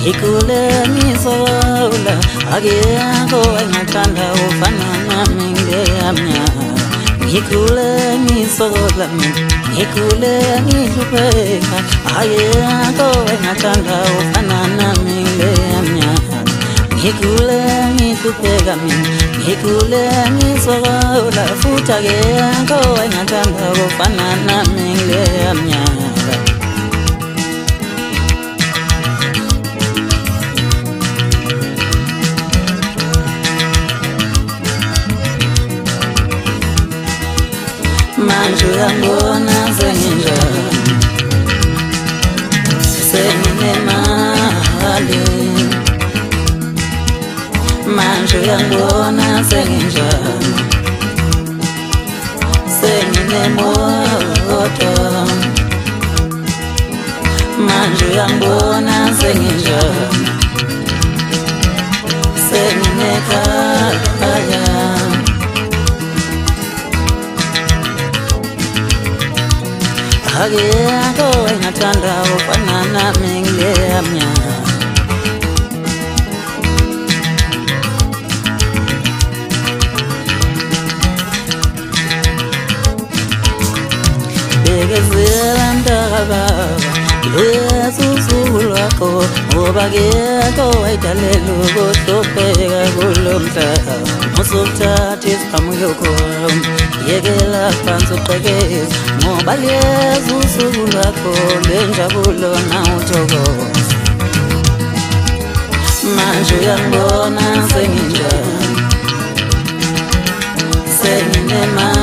Ngikule ngisola akekho engathanda ufana nami ngeyamnyama. Ngikule ngisola ngikule ngihlupheka akekho engathanda ufana nami ngeyamnyama. Ngikule ngihlupheka ngikule ngisola futhi akekho engathanda ufana nami ngeyamnyama. Manje uyangibona senginjani, senginemali. Manje uyangibona senginjani, senginemoto. Manje uyangibona senginjani, senginekhaya. Akekho engathanda ufana nami ngeyamnyama. Bekezela mntakababa luyazi usuku lwakho, ngoba akekho wayedalelwe ukuhlupheka kulo mhlaba. Musukuthatha isihamuko yekela phansi uqhekeza, ngoba liyeza usuku lwakho lwenjabulo nawuthokoza. Manje uyangibona senginjani, senginemali.